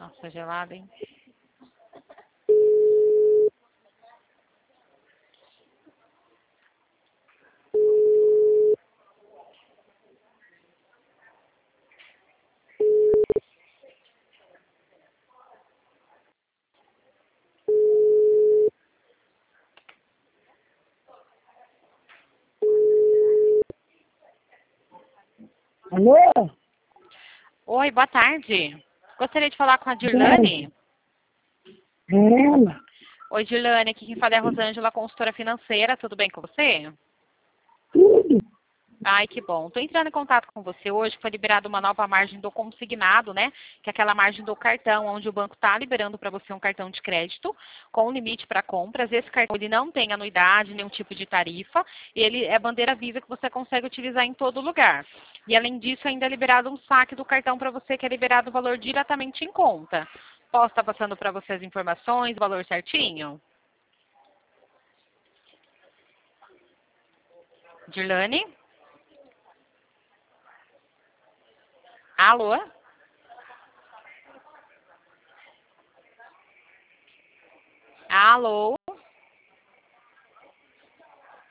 Nossa, gelado, hein? Alô? Oi, boa tarde. Gostaria de falar com a Dirlane. É ela? Oi, Dirlane, aqui quem fala é a Rosângela, consultora financeira. Tudo bem com você? Tudo? Ai, que bom. Estou entrando em contato com você hoje, foi liberada uma nova margem do consignado, né? Que é aquela margem do cartão, onde o banco está liberando para você um cartão de crédito com limite para compras. Esse cartão ele não tem anuidade, nenhum tipo de tarifa. Ele é bandeira Visa que você consegue utilizar em todo lugar. E além disso, ainda é liberado um saque do cartão para você, que é liberado o valor diretamente em conta. Posso estar passando para você as informações, o valor certinho? Dirlane? Alô? Alô?